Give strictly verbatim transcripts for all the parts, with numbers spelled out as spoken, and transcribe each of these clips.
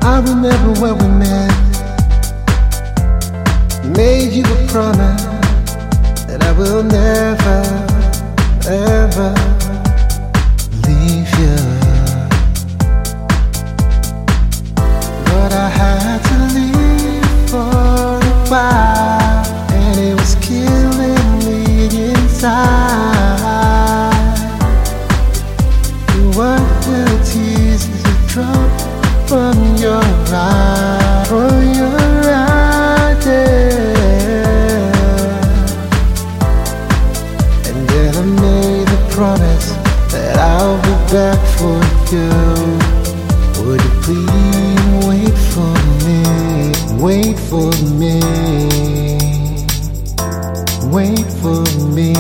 I remember when we met. Made you a promise that I will never, ever leave you. But I had to leave for a while, and it was killing me inside. What the tears that drop from your eye, from your eye, yeah. And then I made a promise that I'll be back for you. Would you please wait for me? Wait for me. Wait for me,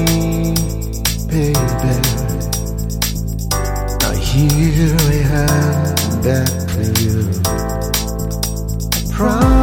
baby. Here I am back for you. I promise.